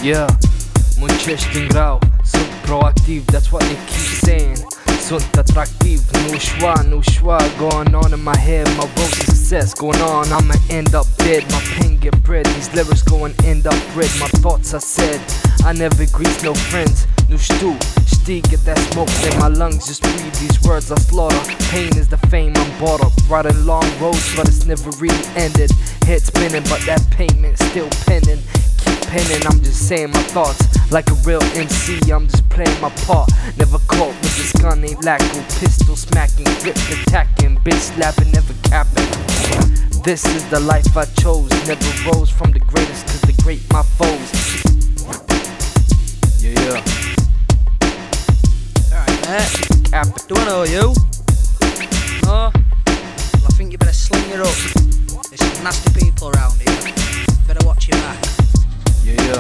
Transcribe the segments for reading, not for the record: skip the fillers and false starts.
Yeah, muncești din grau, sunt proactiv, that's what they keep saying. Sunt atractiv, nu șoa, going on in my head, my road to success going on, I'ma end up dead, my pen get bread, these lyrics going end up red, my thoughts I said, I never grease no friends, nu știi, get that smoke in my lungs, just breathe these words I slaughter, pain is the fame I'm bought up, riding long roads but it's never really ended, head spinning but that payment still pending, keep penning, I'm just saying my thoughts, like a real MC, I'm just playing my part, never caught with this gun, ain't lacking, pistol smacking, grip attacking, bitch slapping, never capping. This is the life I chose, never rose from the greatest cause the great my foes. Yeah. Alright mate, do I know you? No? Well, I think you better sling it up. There's some nasty people around here. Better watch your back. Yeah.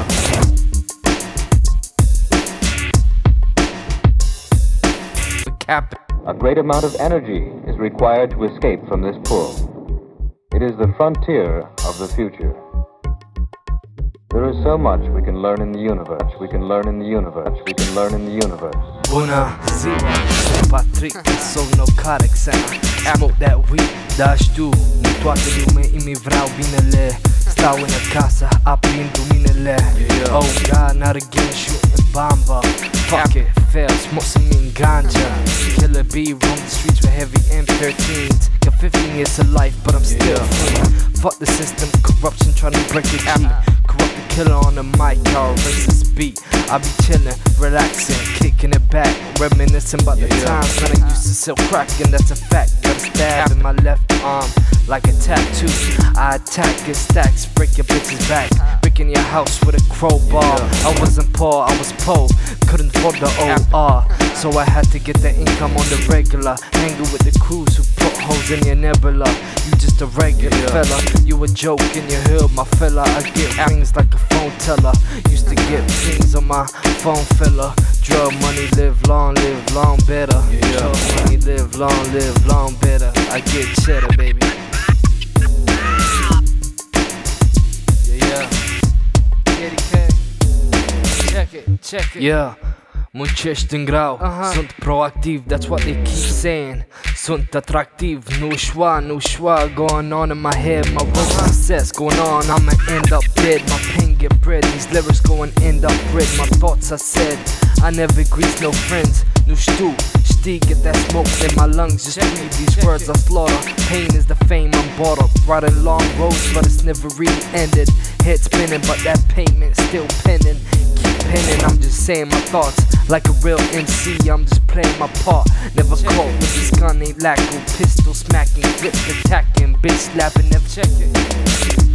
A great amount of energy is required to escape from this pull. It is the frontier of the future. There is so much we can learn in the universe. We can learn in the universe. We can learn in the universe. Bună ziua, sunt Patrick, somnocarec, smoke that weed, dar știu, nu toată lumea îmi vreau binele. Stau în casă, aprind luminele. Oh God, not again, shooting bamba. Fuck it, fail, smoke some in ganja. Killer B, roam the streets with heavy M13s. Got 15 years of life, but I'm still free. Fuck the system, corruption trying to break the key. Corrupt the killer on the mic, our racist beat. I be chilling, relaxing, kicking it back, reminiscing about the times when I used to sell crack, and that's a fact. Got a stab in my left arm like a tattoo. I attack in stacks, break your bitch's back, breaking your house with a crowbar. I wasn't poor, I was poor, couldn't afford the OR, so I had to get the income on the regular. Hanging with the crews who put holes in your nebula. You just a regular fella, you a joke in your hood, my fella. I get rings like a phone teller. Used to get pings on my phone filler. Drug money, live long better. Drug money, live long better. I get cheddar, baby. Check it. Yeah. Muncești din grau, sunt proactiv, that's what they keep saying. Sunt atractiv, nu șoa, going on in my head, my road to success going on, I'ma end up dead, my pen get bread, these lyrics going end up red, my thoughts I said, I never grease no friends, nu știi, get that smoke in my lungs, just read these words I slaughter, pain is the fame I'm bought up, riding long roads but it's never really ended, head spinning but that payment still pending, keep penning, I'm just saying my thoughts, like a real MC, I'm just playing my part, never caught with this gun, ain't lacking, pistol smacking, grip attacking, bitch slapping, never check it.